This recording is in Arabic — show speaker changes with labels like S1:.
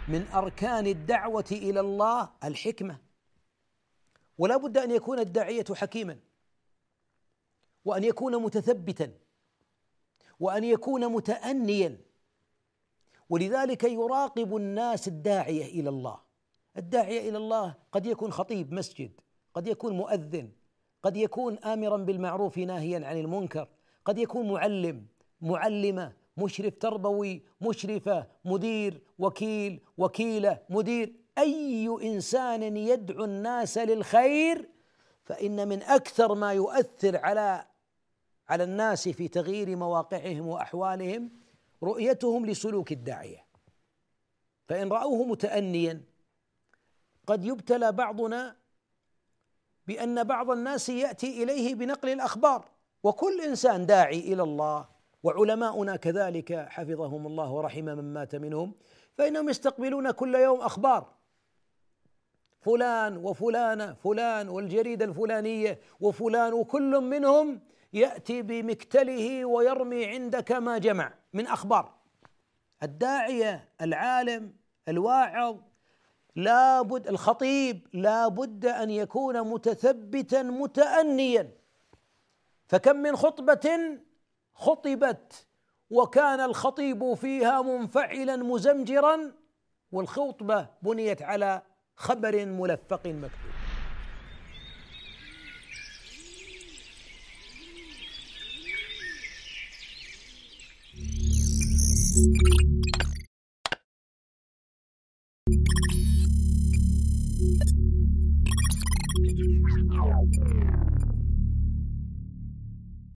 S1: من أركان الدعوة إلى الله الحكمة، ولا بد أن يكون الداعية حكيما، وأن يكون متثبتا، وأن يكون متأنيا. ولذلك يراقب الناس الداعية إلى الله. الداعية إلى الله قد يكون خطيب مسجد، قد يكون مؤذن، قد يكون آمرا بالمعروف ناهيا عن المنكر، قد يكون معلم، معلمة، مشرف تربوي، مشرفة، مدير، وكيل، وكيلة، مدير. أي إنسان يدعو الناس للخير فإن من أكثر ما يؤثر على الناس في تغيير مواقعهم وأحوالهم رؤيتهم لسلوك الداعية. فإن رأوه متأنيا قد يبتلى بعضنا بأن بعض الناس يأتي إليه بنقل الأخبار، وكل إنسان داعي إلى الله، وعلماؤنا كذلك حفظهم الله ورحم من مات منهم، فإنهم يستقبلون كل يوم أخبار فلان وفلانة، فلان والجريدة الفلانية وفلان، وكل منهم يأتي بمكتله ويرمي عندك ما جمع من أخبار. الداعية، العالم، الواعظ، لابد، الخطيب لابد أن يكون متثبتا متأنيا. فكم من خطبة خطبت وكان الخطيب فيها منفعلا مزمجرا، والخطبة بنيت على خبر ملفق مكتوب.